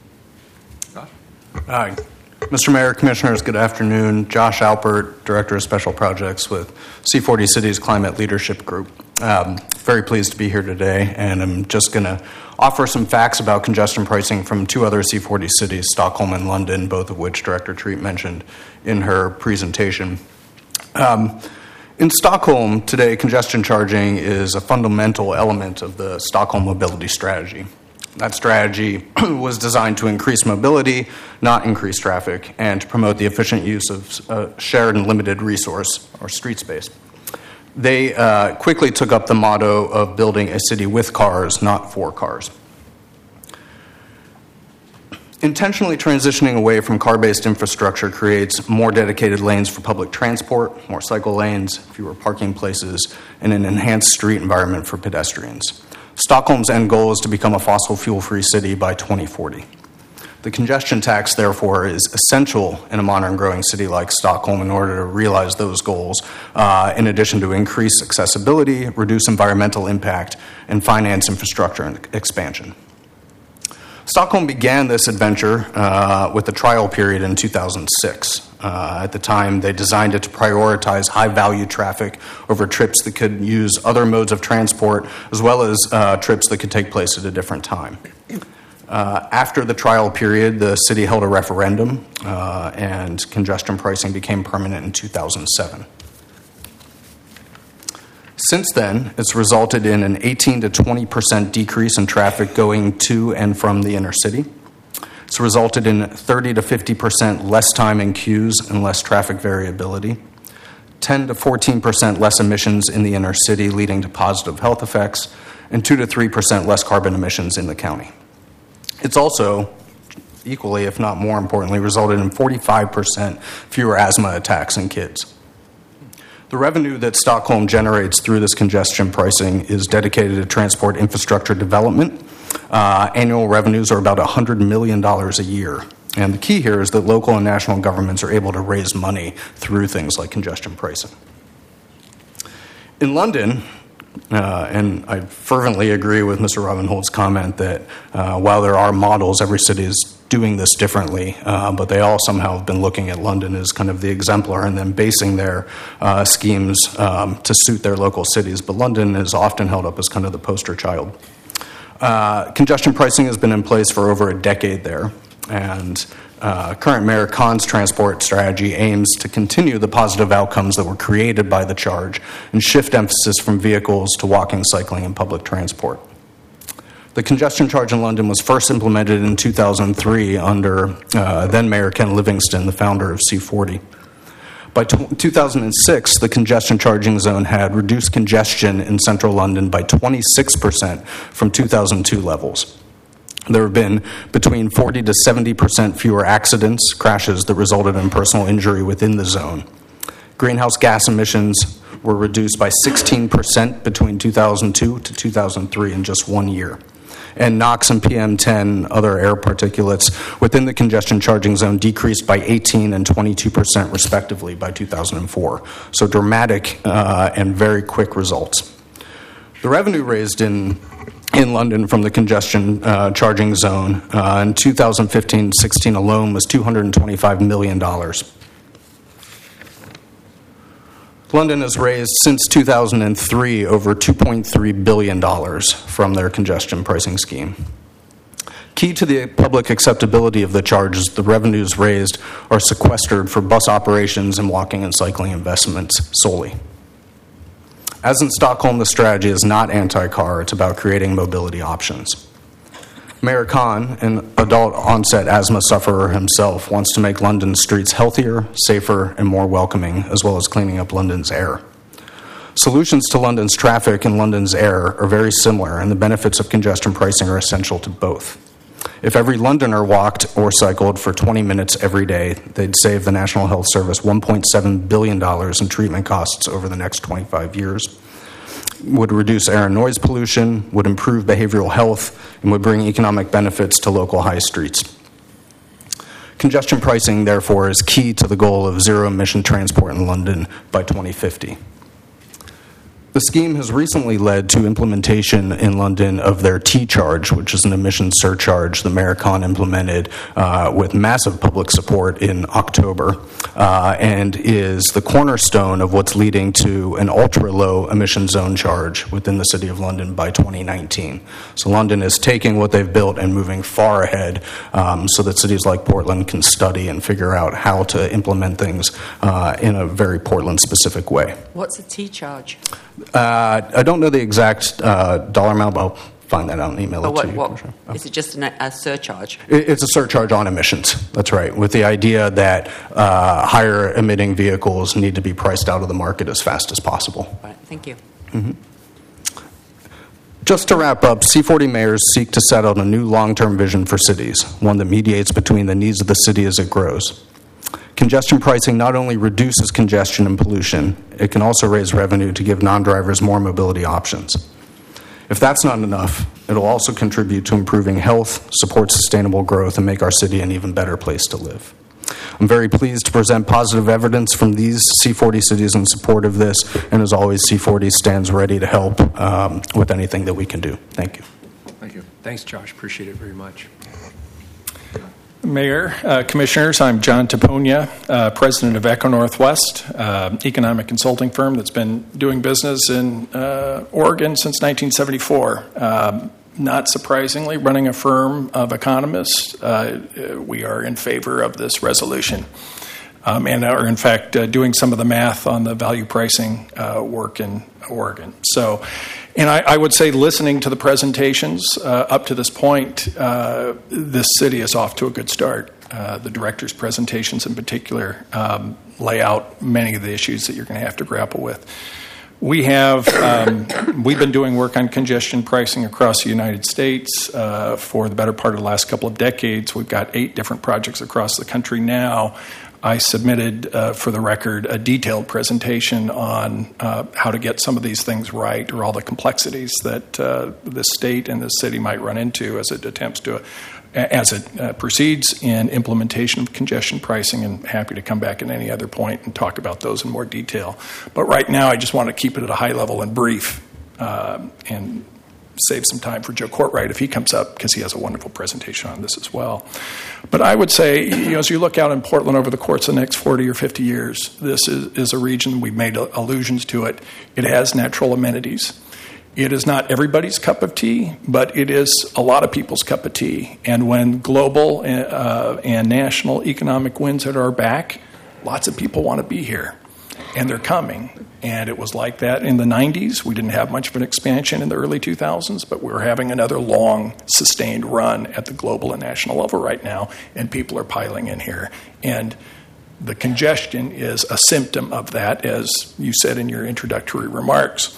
Speaker 3: Josh?
Speaker 10: Hi. Mr. Mayor, Commissioners, good afternoon. Josh Alpert, Director of Special Projects with C40 Cities Climate Leadership Group. Very pleased to be here today, and I'm just going to offer some facts about congestion pricing from two other C40 cities, Stockholm and London, both of which Director Treat mentioned in her presentation. In Stockholm today, congestion charging is a fundamental element of the Stockholm mobility strategy. That strategy was designed to increase mobility, not increase traffic, and to promote the efficient use of shared and limited resource, or street space. They quickly took up the motto of building a city with cars, not for cars. Intentionally transitioning away from car-based infrastructure creates more dedicated lanes for public transport, more cycle lanes, fewer parking places, and an enhanced street environment for pedestrians. Stockholm's end goal is to become a fossil fuel-free city by 2040. The congestion tax, therefore, is essential in a modern growing city like Stockholm in order to realize those goals, in addition to increase accessibility, reduce environmental impact, and finance infrastructure and expansion. Stockholm began this adventure with a trial period in 2006. At the time, they designed it to prioritize high-value traffic over trips that could use other modes of transport, as well as trips that could take place at a different time. After the trial period, the city held a referendum, and congestion pricing became permanent in 2007.
Speaker 14: Since then, it's resulted in an 18 to 20% decrease in traffic going to and from the inner city. It's resulted in 30 to 50% less time in queues and less traffic variability, 10 to 14% less emissions in the inner city, leading to positive health effects, and 2 to 3% less carbon emissions in the county. It's also, equally, if not more importantly, resulted in 45% fewer asthma attacks in kids. The revenue that Stockholm generates through this congestion pricing is dedicated to transport infrastructure development. Annual revenues are about $100 million a year. And the key here is that local and national governments are able to raise money through things like congestion pricing. In London, and I fervently agree with Mr. Robin Holt's comment that while there are models, every city is doing this differently, but they all somehow have been looking at London as kind of the exemplar and then basing their schemes to suit their local cities. But London is often held up as kind of the poster child. Congestion pricing has been in place for over a decade there, and current Mayor Khan's transport strategy aims to continue the positive outcomes that were created by the charge and shift emphasis from vehicles to walking, cycling, and public transport. The congestion charge in London was first implemented in 2003 under then Mayor Ken Livingstone, the founder of C40. By 2006, the congestion charging zone had reduced congestion in central London by 26% from 2002 levels. There have been between 40 to 70% fewer accidents, crashes that resulted in personal injury within the zone. Greenhouse gas emissions were reduced by 16% between 2002 to 2003 in just 1 year. And NOx and PM10, other air particulates within the congestion charging zone decreased by 18 and 22% respectively by 2004. So dramatic and very quick results. The revenue raised in London from the congestion charging zone in 2015-16 alone was $225 million. London has raised since 2003 over $2.3 billion from their congestion pricing scheme. Key to the public acceptability of the charge is the revenues raised are sequestered for bus operations and walking and cycling investments solely. As in Stockholm, the strategy is not anti-car, it's about creating mobility options. Mayor Khan, an adult onset asthma sufferer himself, wants to make London's streets healthier, safer, and more welcoming, as well as cleaning up London's air. Solutions to London's traffic and London's air are very similar, and the benefits of congestion pricing are essential to both. If every Londoner walked or cycled for 20 minutes every day, they'd save the National Health Service $1.7 billion in treatment costs over the next 25 years, would reduce air and noise pollution, would improve behavioral health, and would bring economic benefits to local high streets. Congestion pricing, therefore, is key to the goal of zero-emission transport in London by 2050. The scheme has recently led to implementation in London of their T-charge, which is an emissions surcharge the Mayor Khan implemented with massive public support in October, and is the cornerstone of what's leading to an ultra-low emission zone charge within the City of London by 2019. So London is taking what they've built and moving far ahead so that cities like Portland can study and figure out how to implement things in a very Portland-specific way.
Speaker 6: What's a T-charge?
Speaker 14: I don't know the exact dollar amount, but I'll find that out and email it to you.
Speaker 6: Sure. Is it just a surcharge?
Speaker 14: It's a surcharge on emissions. That's right, with the idea that higher emitting vehicles need to be priced out of the market as fast as possible.
Speaker 6: Right, thank you.
Speaker 14: Mm-hmm. Just to wrap up, C40 mayors seek to set out a new long-term vision for cities, one that mediates between the needs of the city as it grows. Congestion pricing not only reduces congestion and pollution, it can also raise revenue to give non-drivers more mobility options. If that's not enough, it'll also contribute to improving health, support sustainable growth, and make our city an even better place to live. I'm very pleased to present positive evidence from these C40 cities in support of this, and as always, C40 stands ready to help with anything that we can do. Thank you.
Speaker 2: Thank you. Thanks, Josh. Appreciate it very much.
Speaker 15: Mayor, Commissioners, I'm John Taponia, President of Echo Northwest, economic consulting firm that's been doing business in Oregon since 1974. Not surprisingly, running a firm of economists, we are in favor of this resolution. and are in fact doing some of the math on the value pricing work in Oregon. So, and I would say, listening to the presentations up to this point, this city is off to a good start. The director's presentations in particular lay out many of the issues that you're going to have to grapple with. We've been doing work on congestion pricing across the United States for the better part of the last couple of decades. We've got 8 different projects across the country now. I submitted, for the record, a detailed presentation on how to get some of these things right, or all the complexities that the state and the city might run into as it attempts to, as it proceeds in implementation of congestion pricing, and happy to come back at any other point and talk about those in more detail. But right now, I just want to keep it at a high level and brief, and save some time for Joe Courtwright if he comes up, because he has a wonderful presentation on this as well. But I would say, as you look out in Portland over the course of the next 40 or 50 years, this is a region, we've made allusions to it, it has natural amenities. It is not everybody's cup of tea, but it is a lot of people's cup of tea. And when global and national economic winds at our back, lots of people want to be here, and they're coming. And it was like that in the 90s. We didn't have much of an expansion in the early 2000s, but we're having another long, sustained run at the global and national level right now, and people are piling in here. And the congestion is a symptom of that, as you said in your introductory remarks.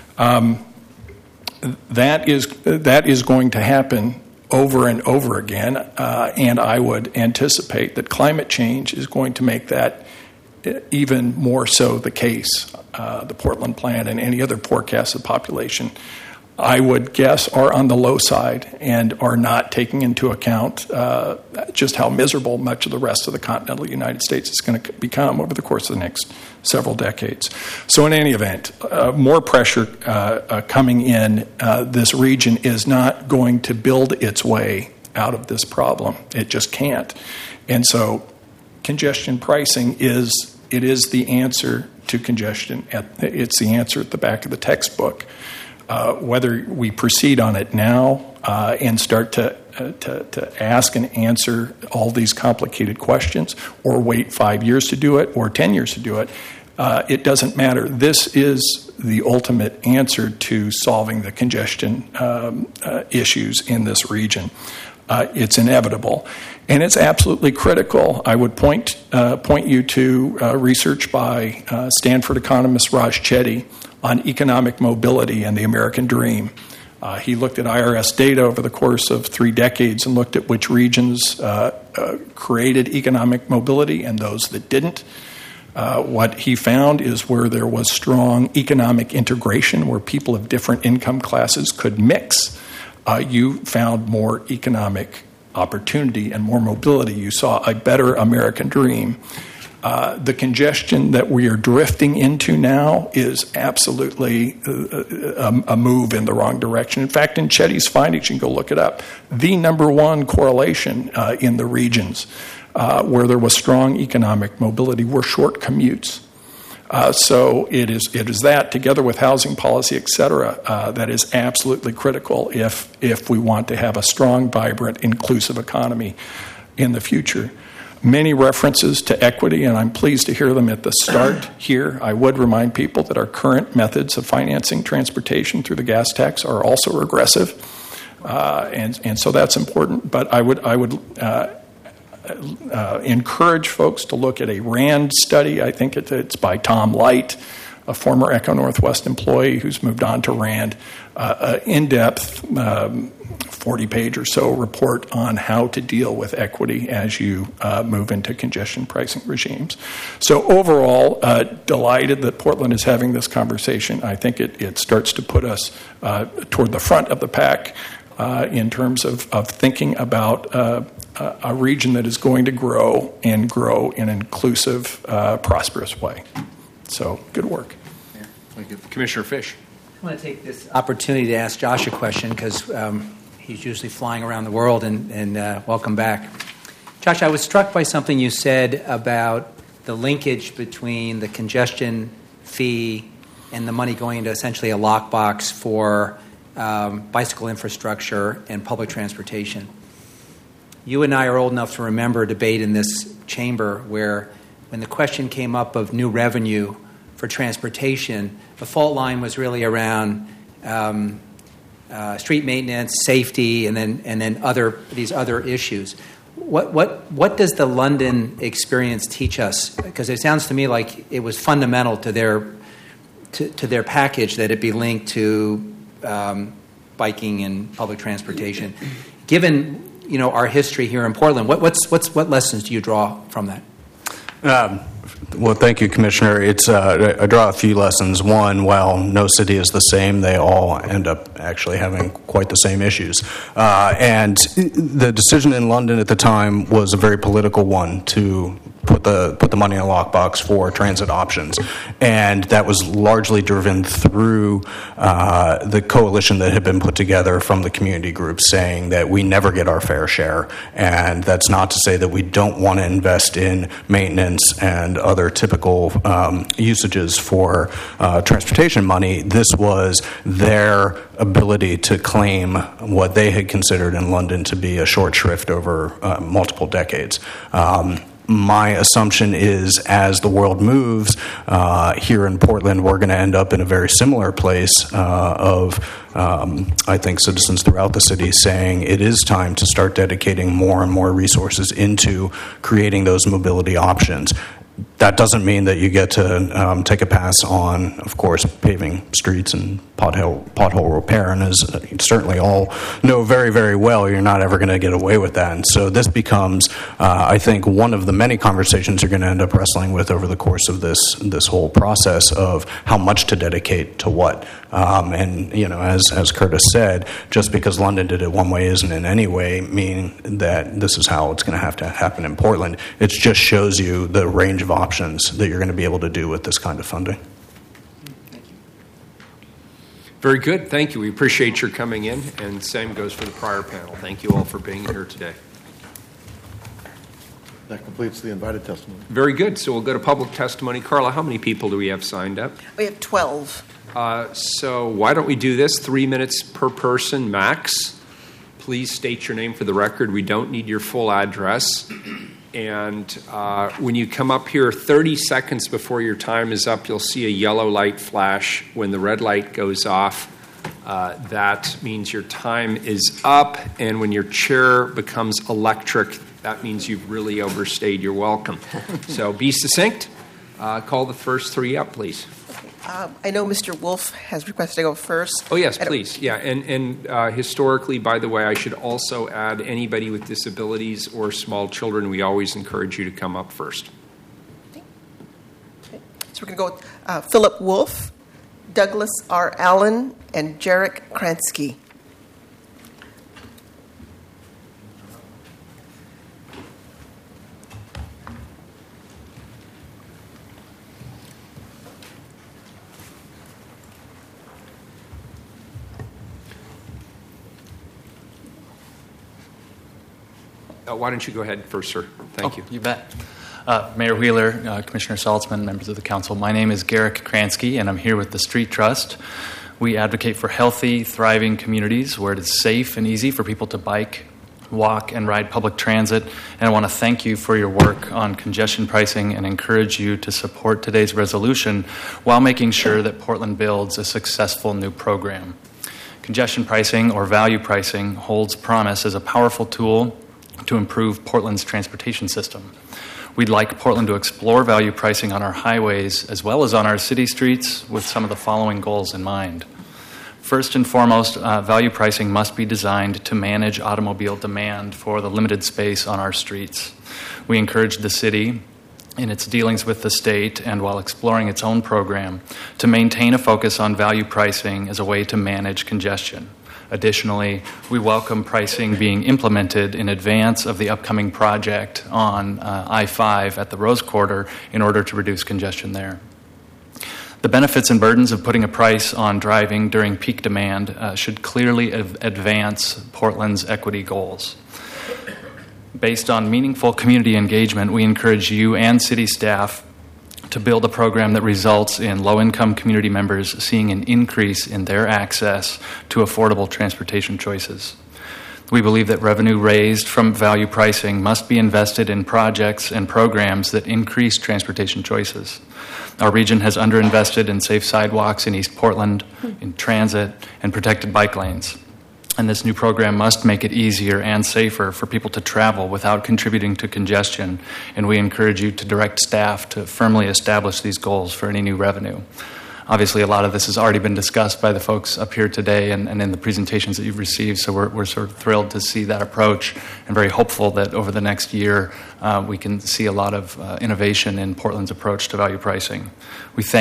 Speaker 15: That is going to happen over and over again, and I would anticipate that climate change is going to make that even more so the case. The Portland plan and any other forecasted population, I would guess, are on the low side and are not taking into account just how miserable much of the rest of the continental United States is going to become over the course of the next several decades. So in any event, more pressure coming in, this region is not going to build its way out of this problem. It just can't. And so congestion pricing is the answer to congestion. It's the answer at the back of the textbook. Whether we proceed on it now and start to ask and answer all these complicated questions, or wait 5 years to do it, or 10 years to do it, it doesn't matter. This is the ultimate answer to solving the congestion issues in this region. It's inevitable, and it's absolutely critical. I would point you to research by Stanford economist Raj Chetty on economic mobility and the American dream. He looked at IRS data over the course of 3 decades and looked at which regions created economic mobility and those that didn't. What he found is where there was strong economic integration, where people of different income classes could mix, you found more economic opportunity and more mobility. You saw a better American dream. The congestion that we are drifting into now is absolutely a move in the wrong direction. In fact, in Chetty's findings, you can go look it up, the number one correlation in the regions where there was strong economic mobility were short commutes. So it is that, together with housing policy, et cetera, that is absolutely critical if we want to have a strong, vibrant, inclusive economy in the future. Many references to equity, and I'm pleased to hear them at the start here. I would remind people that our current methods of financing transportation through the gas tax are also regressive, and so that's important. But I would encourage folks to look at a RAND study. I think it's by Tom Light, a former Echo Northwest employee who's moved on to RAND, in-depth 40-page or so report on how to deal with equity as you move into congestion pricing regimes. So overall, delighted that Portland is having this conversation. I think it starts to put us toward the front of the pack in terms of thinking about a region that is going to grow in an inclusive, prosperous way. So good work.
Speaker 2: Yeah. Thank you. Commissioner Fish.
Speaker 1: I want to take this opportunity to ask Josh a question, because he's usually flying around the world, and welcome back. Josh, I was struck by something you said about the linkage between the congestion fee and the money going into essentially a lockbox for bicycle infrastructure and public transportation. You and I are old enough to remember a debate in this chamber where when the question came up of new revenue for transportation, the fault line was really around street maintenance, safety, and then these other issues. What does the London experience teach us? Because it sounds to me like it was fundamental to their package that it be linked to biking and public transportation. Given our history here in Portland, what lessons do you draw from that?
Speaker 14: Well, thank you, Commissioner. I draw a few lessons. One, while no city is the same, they all end up actually having quite the same issues. And the decision in London at the time was a very political one to put the money in a lockbox for transit options, and that was largely driven through the coalition that had been put together from the community groups, saying that we never get our fair share. And that's not to say that we don't want to invest in maintenance and other typical usages for transportation money. This was their ability to claim what they had considered in London to be a short shrift over multiple decades. My assumption is, as the world moves, here in Portland, we're going to end up in a very similar place I think, citizens throughout the city saying it is time to start dedicating more and more resources into creating those mobility options. That doesn't mean that you get to take a pass on, of course, paving streets and pothole repair. And as certainly all know very, very well, you're not ever going to get away with that. And so this becomes, I think, one of the many conversations you're going to end up wrestling with over the course of this whole process of how much to dedicate to what. And as Curtis said, just because London did it one way isn't in any way mean that this is how it's going to have to happen in Portland. It just shows you the range of options that you're going to be able to do with this kind of funding.
Speaker 2: Very good. Thank you. We appreciate your coming in, and same goes for the prior panel. Thank you all for being here today.
Speaker 3: That completes the invited testimony.
Speaker 2: Very good. So we'll go to public testimony. Carla, how many people do we have signed up?
Speaker 5: We have 12.
Speaker 2: So why don't we do this? 3 minutes per person max. Please state your name for the record. We don't need your full address. And when you come up here 30 seconds before your time is up, you'll see a yellow light flash. When the red light goes off, that means your time is up. And when your chair becomes electric, that means you've really overstayed your welcome. So be succinct. Call the first three up, please.
Speaker 5: I know Mr. Wolf has requested to go first.
Speaker 2: Oh, yes, please. Yeah, and historically, by the way, I should also add anybody with disabilities or small children. We always encourage you to come up first.
Speaker 5: Okay. So we're going to go with Philip Wolf, Douglas R. Allen, and Jarek Kransky.
Speaker 2: Why don't you go ahead first, sir? Thank you.
Speaker 16: You bet. Mayor Wheeler, Commissioner Saltzman, members of the council, my name is Garrick Kransky, and I'm here with the Street Trust. We advocate for healthy, thriving communities where it is safe and easy for people to bike, walk, and ride public transit. And I want to thank you for your work on congestion pricing and encourage you to support today's resolution while making sure that Portland builds a successful new program. Congestion pricing, or value pricing, holds promise as a powerful tool to improve Portland's transportation system. We'd like Portland to explore value pricing on our highways as well as on our city streets with some of the following goals in mind. First and foremost, value pricing must be designed to manage automobile demand for the limited space on our streets. We encourage the city, in its dealings with the state and while exploring its own program, to maintain a focus on value pricing as a way to manage congestion. Additionally, we welcome pricing being implemented in advance of the upcoming project on I-5 at the Rose Quarter in order to reduce congestion there. The benefits and burdens of putting a price on driving during peak demand should clearly advance Portland's equity goals. Based on meaningful community engagement, we encourage you and city staff to build a program that results in low-income community members seeing an increase in their access to affordable transportation choices. We believe that revenue raised from value pricing must be invested in projects and programs that increase transportation choices. Our region has underinvested in safe sidewalks in East Portland, in transit, and protected bike lanes. And this new program must make it easier and safer for people to travel without contributing to congestion. And we encourage you to direct staff to firmly establish these goals for any new revenue. Obviously, a lot of this has already been discussed by the folks up here today and in the presentations that you've received, so we're sort of thrilled to see that approach and very hopeful that over the next year we can see a lot of innovation in Portland's approach to value pricing. We thank